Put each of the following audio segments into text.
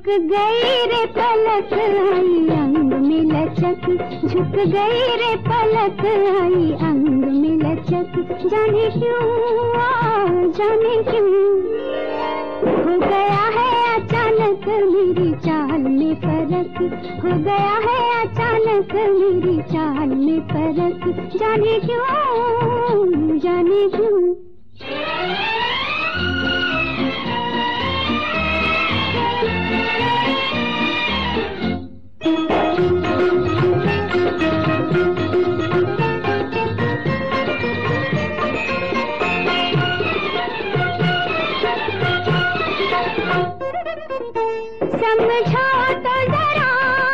गई रे पलक आई अंग में लचक, झुक गई रे पलक आई अंग में लचक। जाने क्यों जाने क्यों हो गया है अचानक मेरी चाल में फर्क, हो गया है अचानक मेरी चाल में फर्क। जाने क्यों जाने क्यों। समझो तो जरा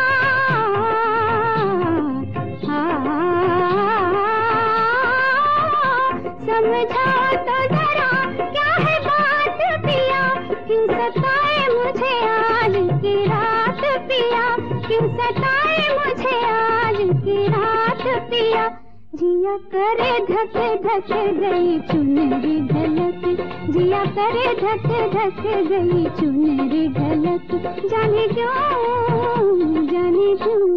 समझो तो जरा क्या है बात पिया, क्यों सताए मुझे आज की रात पिया, क्यों सताए मुझे आज की रात पिया। जिया करे धक धक गई चुनरी ढलक, जिया करे धक धक गई चुनरी ढलक। जाने क्यों जाने क्यों।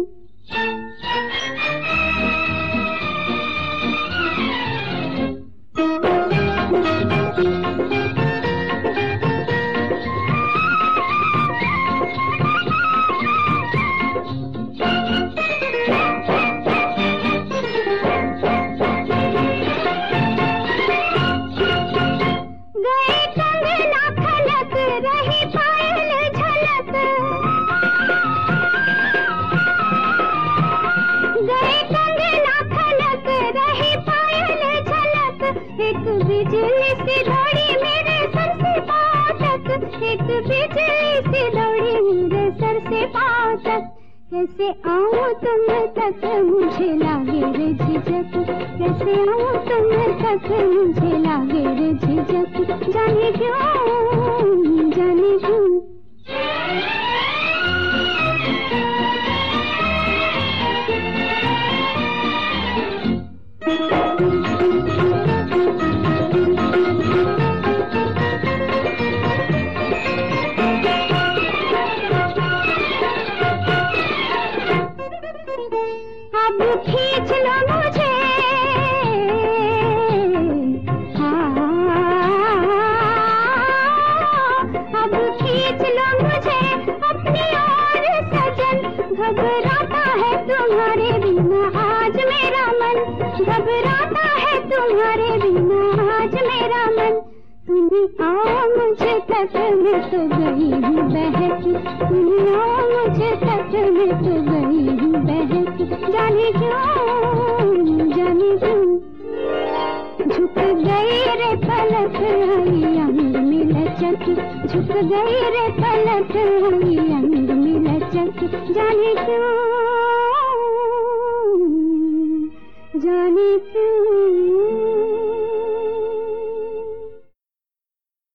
एक बिजली सी दौड़ी मेरे सर से पाँव तक, एक बिजली सी दौड़ी मेरे सर से पाँव तक। कैसे आऊं तुम तक मुझे लागे रे झिझक, कैसे आऊं तुम तक मुझे लागे रे झिझक। जाने क्यों जाने क्यों। अब खींच लो मुझे अब खींच लो मुझे अपनी ओर सजन। घबराता है तुम्हारे बिना आज मेरा मन, घबराता है तुम्हारे बिना आज मेरा मन। तुम्हें आओ मुझे तक मैं तो गई हूँ बहक, तुम्हें आओ मुझे तक मैं तो गई हूँ बहक। जाने क्यों जाने क्यों। झुक गई रे पलक आई अंग में लचक, झुक गई रे पलक आई अंग में लचक। जाने क्यों जाने क्यों।